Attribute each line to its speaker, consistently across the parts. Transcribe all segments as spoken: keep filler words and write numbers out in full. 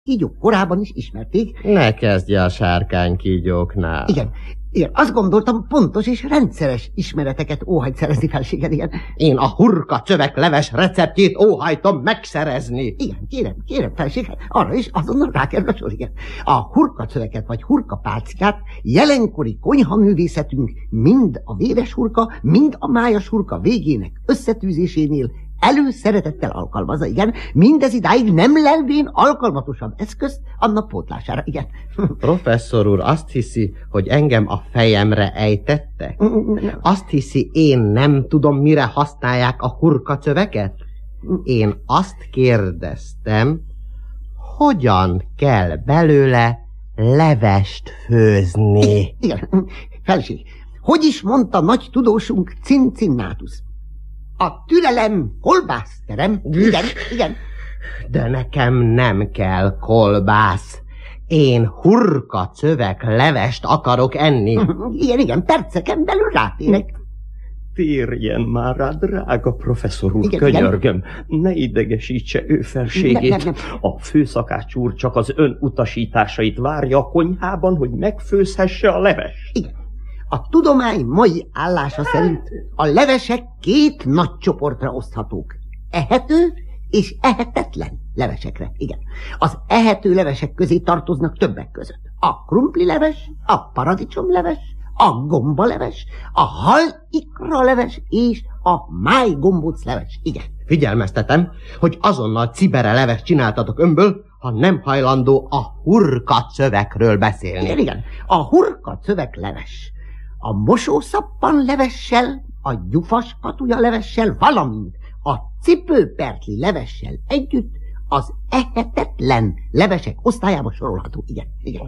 Speaker 1: kígyók korában is ismerték.
Speaker 2: Ne kezdj a sárkány kígyóknál.
Speaker 1: Igen, igen, azt gondoltam, pontos és rendszeres ismereteket óhajt szerezni felséged, igen.
Speaker 2: Én a hurka csövek leves receptjét óhajtom megszerezni.
Speaker 1: Igen, kérem, kérem felséged, arra is azonnal rákerül a sor, igen. A hurkacöveket vagy hurkapálcikát jelenkori konyhaművészetünk mind a véres hurka, mind a májas hurka végének összetűzésénél előszeretettel alkalmazza, igen, mindez idáig nem lelvén alkalmatosabb eszközt annak pótlására, igen.
Speaker 2: Professzor úr azt hiszi, hogy engem a fejemre ejtettek? Azt hiszi, én nem tudom, mire használják a hurkacöveket? Én azt kérdeztem, hogyan kell belőle levest főzni?
Speaker 1: Igen, felség, hogy is mondta nagy tudósunk Cincinnatus? A türelem kolbászterem. Igen, igen.
Speaker 2: De nekem nem kell kolbász. Én hurka cövek levest akarok enni.
Speaker 1: Igen, igen, perceken belül rátérek.
Speaker 3: Térjen már rá, drága professzor úr,
Speaker 1: igen,
Speaker 3: könyörgöm.
Speaker 1: Igen.
Speaker 3: Ne idegesítse ő felségét.
Speaker 1: Nem, nem, nem.
Speaker 3: A főszakács úr csak az ön utasításait várja a konyhában, hogy megfőzhesse a leves.
Speaker 1: Igen. A tudomány mai állása szerint a levesek két nagy csoportra oszthatók. Ehető és ehetetlen levesekre. Igen. Az ehető levesek közé tartoznak többek között a krumpli leves, a paradicsom leves, a gomba leves, a hal-ikra leves és a májgombóc leves. Igen.
Speaker 2: Figyelmeztetem, hogy azonnal cibere leves csináltatok önből, ha nem hajlandó a hurka cövekről beszélni.
Speaker 1: Igen, igen. A hurka cövek leves a mosószappan levessel, a gyufas katuja levessel, valamint a cipőpertli levessel együtt az ehetetlen levesek osztályába sorolható. Igen, igen.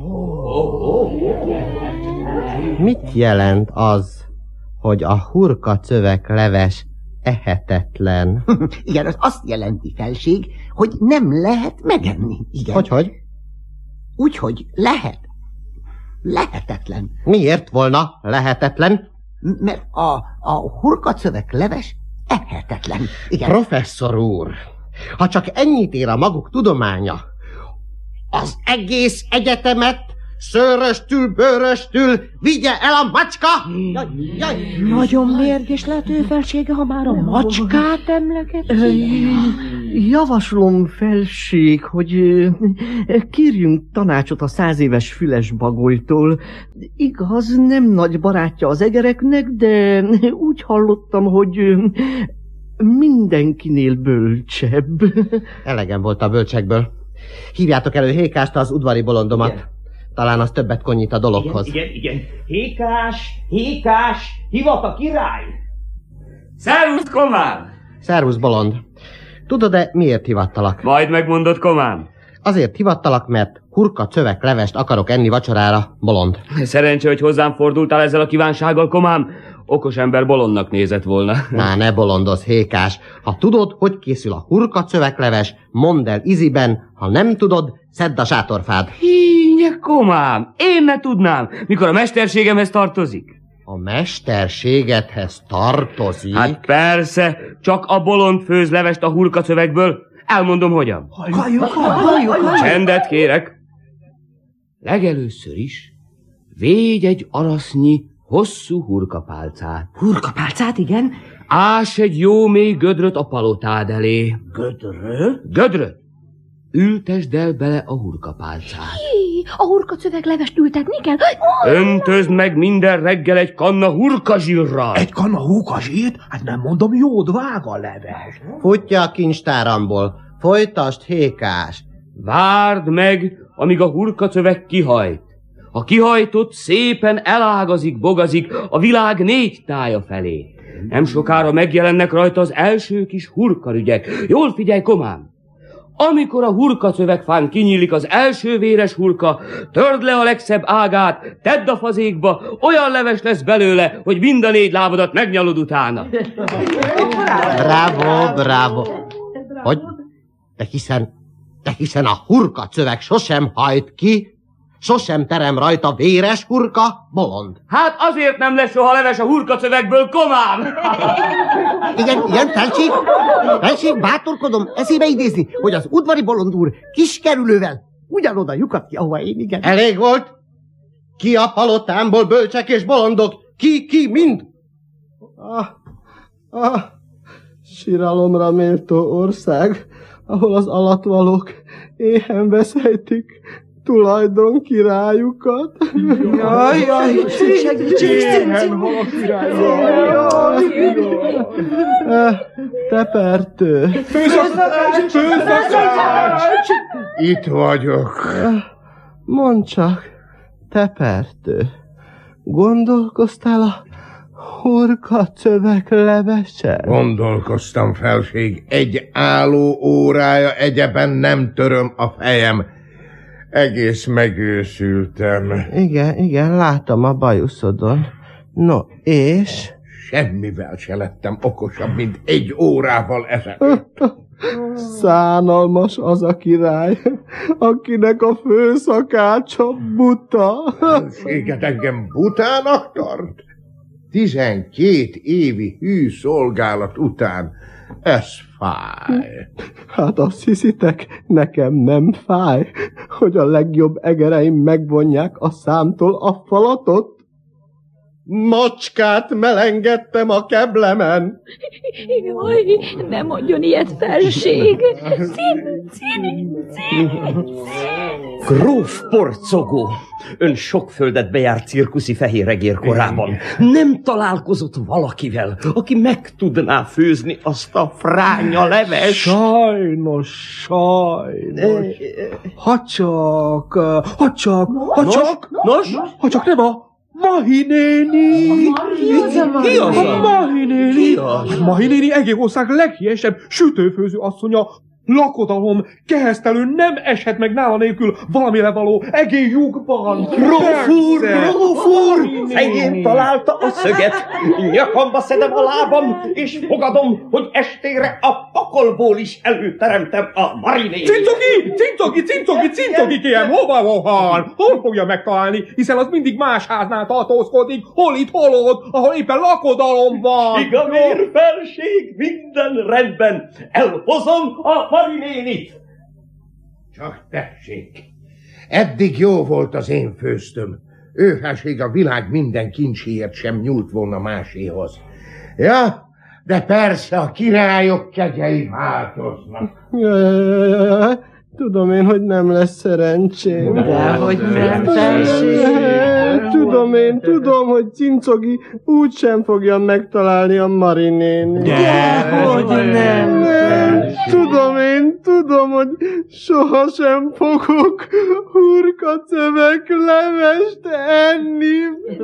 Speaker 2: Mit jelent az, hogy a hurka cövek leves ehetetlen?
Speaker 1: Igen, az azt jelenti, felség, hogy nem lehet megenni. Igen.
Speaker 2: Hogy, hogy?
Speaker 1: Úgyhogy lehet. Lehetetlen.
Speaker 2: Miért volna lehetetlen?
Speaker 1: Mert a, a hurkacövek leves ehetetlen. Igen.
Speaker 2: Professzor úr, ha csak ennyit ér a maguk tudománya, az egész egyetemet szőröstül, bőröstül vigye el a macska!
Speaker 1: Jaj, jaj.
Speaker 4: Nagyon mérges lehet ő felsége, ha már a macskát emlegeti.
Speaker 5: Javaslom, felség, hogy kérjünk tanácsot a száz éves füles bagolytól. Igaz, nem nagy barátja az egereknek, de úgy hallottam, hogy mindenkinél bölcsebb.
Speaker 2: Elegem volt a bölcsekből. Hívjátok elő Hékást, az udvari bolondomat. Igen. Talán az többet konyít a dologhoz.
Speaker 6: Igen, igen, igen. Hékás, Hékás, hivat a király! Szervusz, komám!
Speaker 2: Szervusz, bolond. Tudod-e, miért hivattalak?
Speaker 6: Majd megmondod, komám.
Speaker 2: Azért hivattalak, mert hurka cövek levest akarok enni vacsorára, bolond.
Speaker 6: Szerencsé, hogy hozzám fordultál ezzel a kívánsággal, komám. Okos ember bolondnak nézett volna.
Speaker 2: Na, ne bolondoz, Hékás. Ha tudod, hogy készül a hurka cövekleves, mondd el iziben, ha nem tudod, szedd a sátorfád.
Speaker 6: Hínye, komám, én ne tudnám, mikor a mesterségemhez tartozik.
Speaker 2: A mesterségedhez tartozik?
Speaker 6: Hát persze, csak a bolond főz levest a hurka cövekből. Elmondom, hogyan.
Speaker 5: Halljuk, halljuk, halljuk.
Speaker 6: Csendet kérek. Legelőször is védj egy arasznyi hosszú hurkapálcát.
Speaker 4: Hurkapálcát, igen?
Speaker 6: Ás egy jó mély gödröt a palotád elé.
Speaker 4: Gödröt?
Speaker 6: Gödröt! Ültesd el bele a hurkapálcát.
Speaker 4: Hí, a hurkacövek levest ültetni kell?
Speaker 6: Öntözd meg minden reggel egy kanna hurkazsírral.
Speaker 7: Egy kanna hurkazsírt? Hát nem mondom, jó drága leves.
Speaker 2: Futja a kincstáramból. Folytasd, Hékás.
Speaker 6: Várd meg, amíg a hurkacövek kihajt. A kihajtott szépen elágazik, bogazik a világ négy tája felé. Nem sokára megjelennek rajta az első kis hurkarügyek. Jól figyelj, komám! Amikor a hurkacövekfán kinyílik az első véres hurka, törd le a legszebb ágát, tedd a fazékba, olyan leves lesz belőle, hogy mind a négy lábadat megnyalod utána.
Speaker 2: Bravo, bravo. Hogy? De hiszen, de hiszen a hurkacövek sosem hajt ki, sosem terem rajta véres hurka, bolond.
Speaker 6: Hát azért nem lesz soha leves a hurkacövekből, komám!
Speaker 1: Igen, igen, felség, felség, bátorkodom eszébe idézni, hogy az udvari bolond úr kiskerülővel
Speaker 5: ugyanoda lyukat ki, ahova én, igen.
Speaker 2: Elég volt? Ki a palotámból bölcsek és bolondok? Ki, ki, mind? Ah, ah, síralomra méltó ország, ahol az alattvalók éhen veszejtik tulajdon királyukat.
Speaker 5: Jaj, jaj, segítség! Tepertő.
Speaker 7: Főszakács! Főszakács!
Speaker 8: Itt vagyok.
Speaker 2: Mondd csak, tepertő, gondolkoztál a hurkacövek levesen?
Speaker 8: Gondolkoztam, felség, egy álló órája egyeben nem töröm a fejem. Egész megőszültem.
Speaker 2: Igen, igen, látom a bajuszodon. No, és?
Speaker 8: Semmivel se lettem okosabb, mint egy órával ezelőtt.
Speaker 2: Szánalmas az a király, akinek a főszakácsa buta.
Speaker 8: Fenséget engem butának tart? Tizenkét évi hű szolgálat után ez fáj.
Speaker 2: Hát azt hiszitek, nekem nem fáj, hogy a legjobb egereim megvonják a számtól a falatot? Macskát melengedtem a keblemen.
Speaker 9: Jaj, ne mondjon ilyet, felség. Szín, szín, szín.
Speaker 3: Gróf porcogó! Ön sok földet bejárt cirkuszi fehéregér korában. Nem találkozott valakivel, aki meg tudná főzni azt a fránya leves?
Speaker 7: Sajnos, sajnos. Ha csak, ha csak, ha csak,
Speaker 3: Nos?
Speaker 7: ha csak nem a Mahi néni!
Speaker 3: Ki az a?
Speaker 7: Mahi néni!
Speaker 3: Ki az?
Speaker 7: Mahi néni egész ország leghíresebb sütőfőző asszonya. Lakodalom, kehesztelő nem eshet meg nála nélkül valamire való egész lyukban.
Speaker 3: Gróf úr, gróf úr! Fején találta a szöget. Nyakamba szedem a lábam, és fogadom, hogy estére a pokolból is előteremtem a marinét.
Speaker 7: Cincogi! Cincogi! Cincogi! Cincogi, kérem! Hova van? Hol fogja megtalálni? Hiszen az mindig más háznál tartózkodik. Hol itt, hol ott, ahol éppen lakodalom van.
Speaker 3: Igamér, felség, minden rendben. Elhozom a marinénit.
Speaker 8: Csak tessék. Eddig jó volt az én főztöm. Ő felség a világ minden kincséért sem nyúlt volna máséhoz. Ja, de persze a királyok kegyei változnak.
Speaker 2: Jaj, tudom én, hogy nem lesz szerencsém.
Speaker 5: Dehogy nem, felség.
Speaker 2: Tudom én, tudom, hogy Cincogi úgysem fogja megtalálni a marinénit.
Speaker 5: Dehogy nem.
Speaker 2: Tudom én, tudom, hogy sohasem fogok hurkacövek levest enni.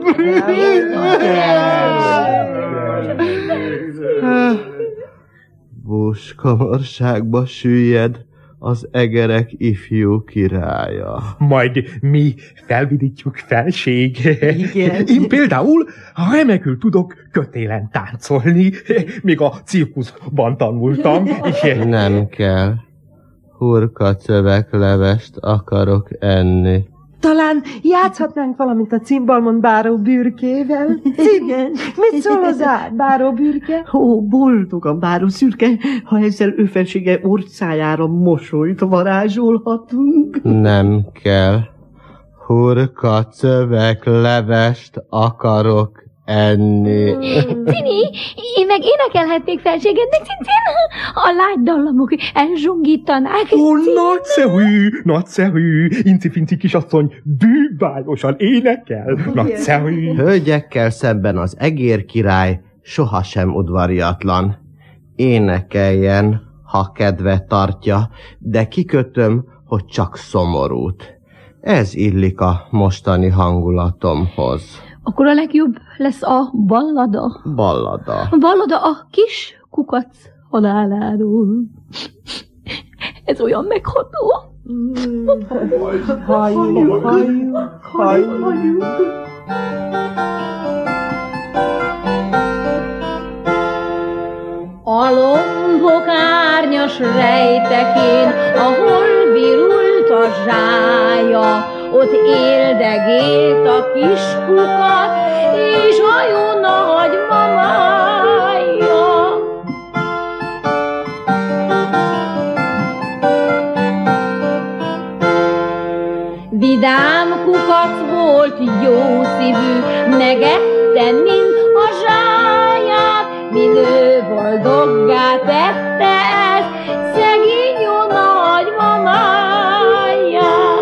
Speaker 2: Búskamorságba süllyed az egerek ifjú királya.
Speaker 7: Majd mi felvidítjuk, felség.
Speaker 5: Igen.
Speaker 7: Én például remekül tudok kötélen táncolni, még a cirkuszban tanultam.
Speaker 2: Nem kell. Hurkacövek levest akarok enni.
Speaker 4: Talán játszhatnánk valamit a cimbalmon báró bürkével?
Speaker 5: Igen.
Speaker 4: Mit szól az á- báró bürke?
Speaker 5: Ó, boldog a báró szürke, ha ezzel ő felsége orcájára mosolyt varázsolhatunk.
Speaker 2: Nem kell. Hurkacövek levest akarok enni.
Speaker 9: Cini, én meg énekelhetnék felséget, de cincin, a lágy dallamok elzsongítanák.
Speaker 7: Ó, nagyszerű, nagyszerű, inci-finci kisasszony bűbájosan énekel, nagyszerű.
Speaker 2: Hölgyekkel szemben az egér király sohasem udvariatlan. Énekeljen, ha kedve tartja, de kikötöm, hogy csak szomorút. Ez illik a mostani hangulatomhoz.
Speaker 9: Akkor a legjobb lesz a ballada.
Speaker 2: Ballada.
Speaker 9: A ballada a kis kukac haláláról. Ez olyan megható.
Speaker 4: Halljuk, halljuk, halljuk.
Speaker 9: A lombok árnyas rejtekén, ahol virult a zsája, ott éldegélt a kis kukat, és hajón a hagymamája. Vidám kukac volt, jó szívű, megette, mint a zsáját, míg ő boldoggá tette ezt, szegény jó nagymamáját.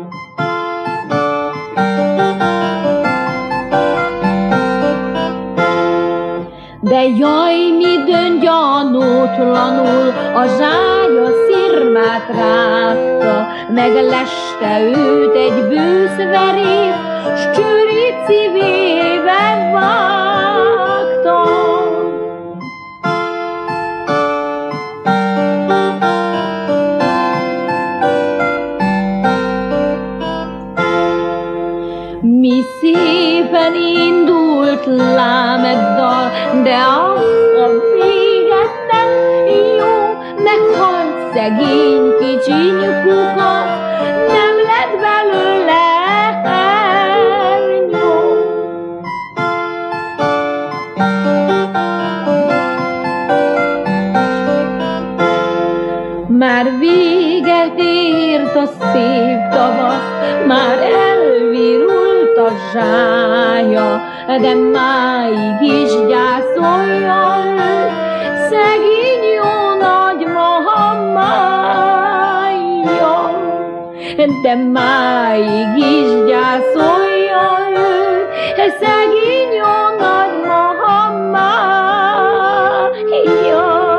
Speaker 9: De jaj, midőn gyanútlanul a zsája szirmát rágta, megleste őt egy bűszverét, s csőrét szívébe vágta. Mi szépen indult lám egy dal, de az a véget nem jó, meghalt szegény kicsiny kukac, nem lett belőle ernyó. Már véget ért a szép tavasz, már elvirult a zsája, de máig is gyászolja ő, szegény jó nagymamája. De máig is gyászolja ő, szegény jó nagymamája.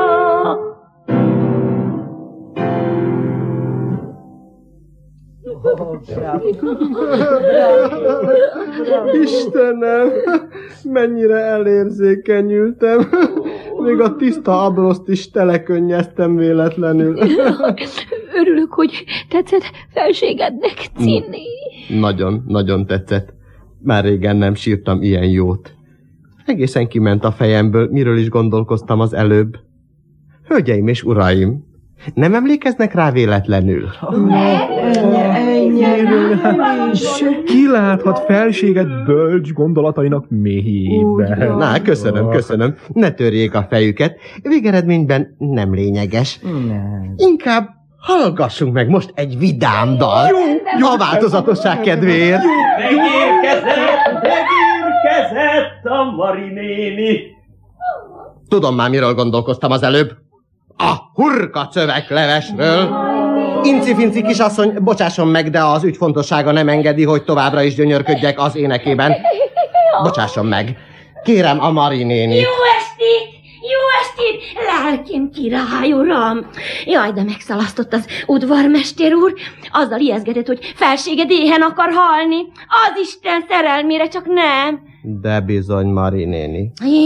Speaker 2: Istenem, mennyire elérzékenyültem. Még a tiszta abroszt is telekönnyeztem véletlenül.
Speaker 9: Örülök, hogy tetszett felségednek, Cinni.
Speaker 2: Nagyon, nagyon tetszett. Már régen nem sírtam ilyen jót. Egészen kiment a fejemből, miről is gondolkoztam az előbb. Hölgyeim és uraim, nem emlékeznek rá véletlenül?
Speaker 7: Ki láthat felséget bölcs gondolatainak mélyében?
Speaker 2: Na, köszönöm, köszönöm. Ne törjék a fejüket. Végeredményben nem lényeges. Inkább hallgassunk meg most egy vidám dal. A változatosság kedvéért.
Speaker 3: Megérkezett, megérkezett a Mari néni.
Speaker 2: Tudom már, miről gondolkoztam az előbb. A hurka cöveklevesről. Inci-finci kisasszony, bocsásson meg, de az ügy fontossága nem engedi, hogy továbbra is gyönyörködjek az énekében. Bocsásson meg. Kérem a Mari nénit.
Speaker 10: Jó estét! Jó estét! Lelkém király, uram! Jaj, de megszalasztott az udvarmester úr. Azzal ijeszgetett, hogy felséged éhen akar halni. Az Isten szerelmére, csak nem.
Speaker 2: De bizony, Mari néni.